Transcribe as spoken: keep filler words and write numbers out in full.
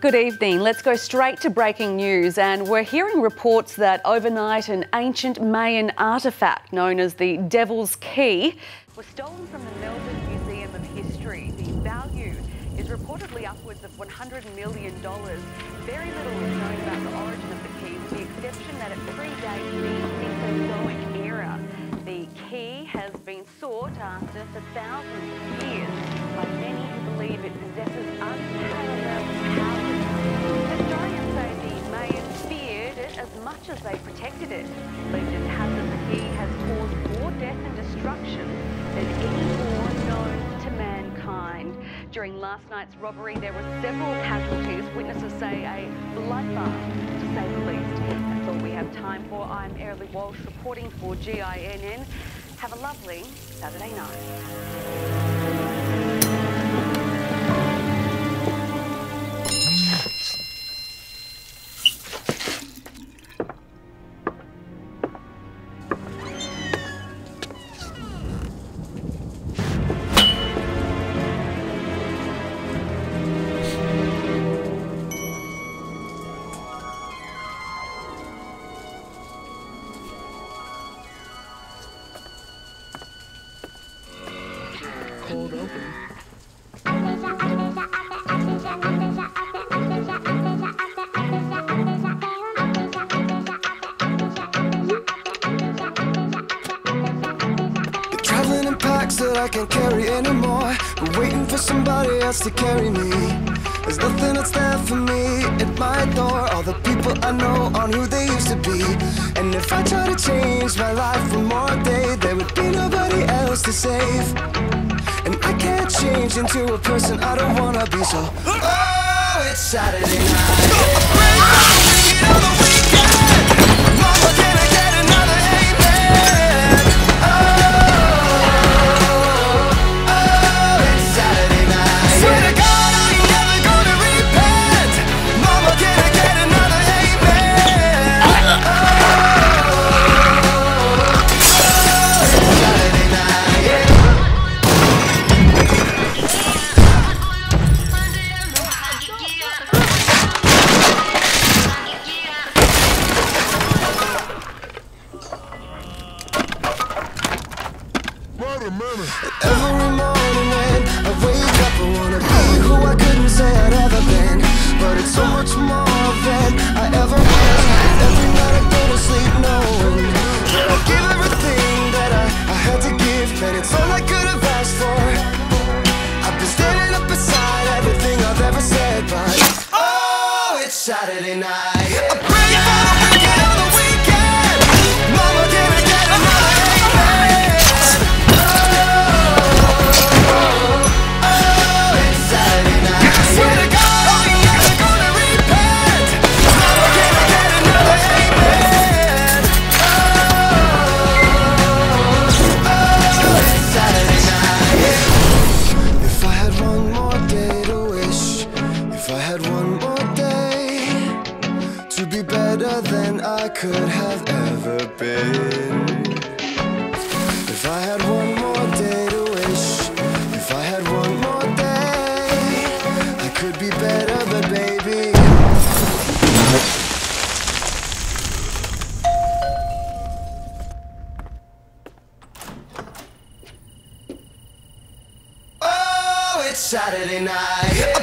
Good evening. Let's go straight to breaking news, and we're hearing reports that overnight an ancient Mayan artefact known as the Devil's Key was stolen from the Melbourne Museum of History. The value is reportedly upwards of one hundred million dollars. Very little is known about the origin of the key, with the exception that it predates the Mesozoic era. The key has been sought after for thousands of years by many who believe it possesses unparalleled power. Historians say the Mayans feared it as much as they protected it. Legend has it the key has caused more death and destruction than any war known to mankind. During last night's robbery, there were several casualties. Witnesses say a bloodbath, to say the least. That's all we have time for. I'm Early Walsh reporting for G I N N. Have a lovely Saturday night. Cold open. Traveling in packs that I can't carry anymore, but waiting for somebody else to carry me. There's nothing that's there for me at my door. All the people I know aren't who they used to be. And if I try to change my life one more day, there would be nobody else to save. And I can't change into a person I don't wanna be, so oh, it's Saturday night. Every morning when I wake up, I wanna be who I couldn't say I'd ever been. But it's so much more than I ever was. Every night I go to sleep knowing that I give everything that I, I had to give, and it's all I could have asked for. I've been standing up beside everything I've ever said, but oh, it's Saturday night. I pray for the weekend on the weekend. Mama, can I get another amen? I could have ever been. If I had one more day to wish, if I had one more day, I could be better, but baby, oh, it's Saturday night.